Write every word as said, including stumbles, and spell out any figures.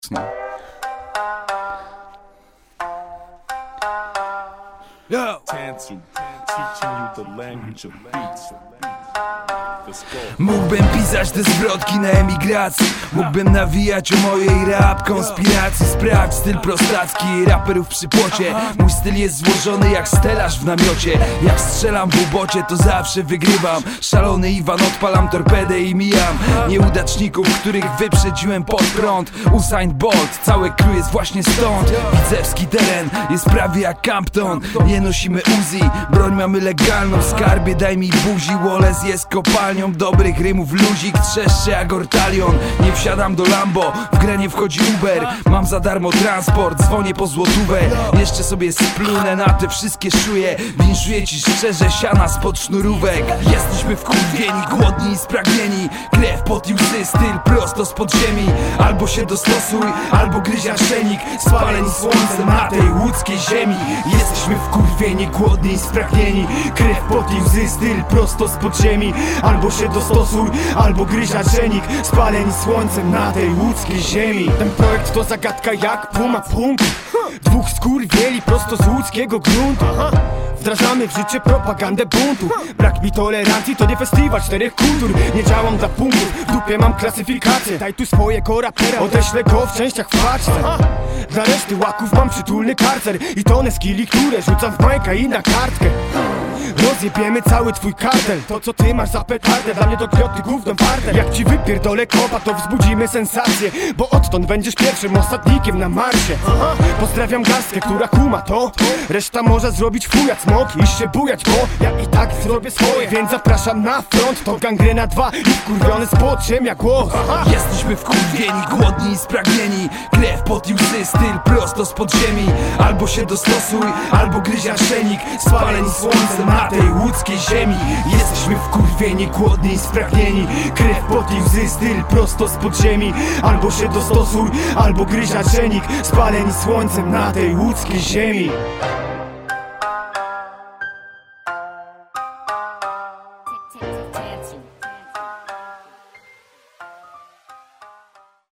No. Yo. Mógłbym pisać te zwrotki na emigracji, mógłbym nawijać o mojej rap konspiracji. Sprawdź styl prostacki raperów przy płocie. Mój styl jest złożony jak stelaż w namiocie. Jak strzelam w ubocie, to zawsze wygrywam. Szalony Iwan, odpalam torpedę i mijam nieudaczników, których wyprzedziłem pod prąd. Usain Bolt, całe crew jest właśnie stąd. Widzewski teren jest prawie jak Campton. Nie nosimy Uzi, broń mamy legalną. Skarbie daj mi buzi, Wallace jest kopalnią dobrych rymów, luzik trzeszcze jak ortalion. Nie wsiadam do Lambo, w grę nie wchodzi Uber. Mam za darmo transport, dzwonię po złotówę. Jeszcze sobie splunę na te wszystkie szuje. Winszuję ci szczerze siana spod sznurówek. Jesteśmy wkurwieni, głodni i spragnieni. Krew, pot i łzy, styl prosto z podziemi. Albo się dostosuj, albo gryź arszenik. Spaleni słońcem na tej łódzkiej ziemi. Jesteśmy wkurwieni, głodni i spragnieni. Krew, pot i łzy, styl prosto z podziemi. Albo się dostosuj, albo gryź arszenik. Spaleni słońcem na tej łódzkiej ziemi. Ten projekt to zagadka jak puma punkt. Dwóch skurwieli prosto z łódzkiego gruntu. Wdrażamy w życie propagandę buntu. Brak mi tolerancji to nie festiwal czterech kultur. Nie działam dla punktów, w dupie mam klasyfikację. Daj tu swojego rapera, odeślę go w częściach w paczce. Dla reszty łaków mam przytulny karcer i tonę skilli, które rzucam w majka i na kartkę. Rozjebiemy cały twój kartel. To co ty masz za petardę, dla mnie to gnioty gówno warte. Jak ci wypierdolę kopa, to wzbudzimy sensację. Bo odtąd będziesz pierwszym osadnikiem na Marsie. Pozdrawiam gastkę, która kuma to. Reszta może zrobić fuja smoki i się bujać, bo ja i tak zrobię swoje. Więc zapraszam na front, to gangrena dwa i wkurwiony spod ziemia głos. Jesteśmy wkurwieni, głodni i spragnieni. Krew, pot i łzy, styl prosto z podziemi. Albo się dostosuj, albo gryź arszenik. Spaleni słońcem na tej łódzkiej ziemi. Jesteśmy wkurwieni, głodni i spragnieni. Krew, pot i łzy, styl prosto z podziemi. Albo się dostosuj, albo gryź arszenik. Spaleni słońcem na tej łódzkiej ziemi.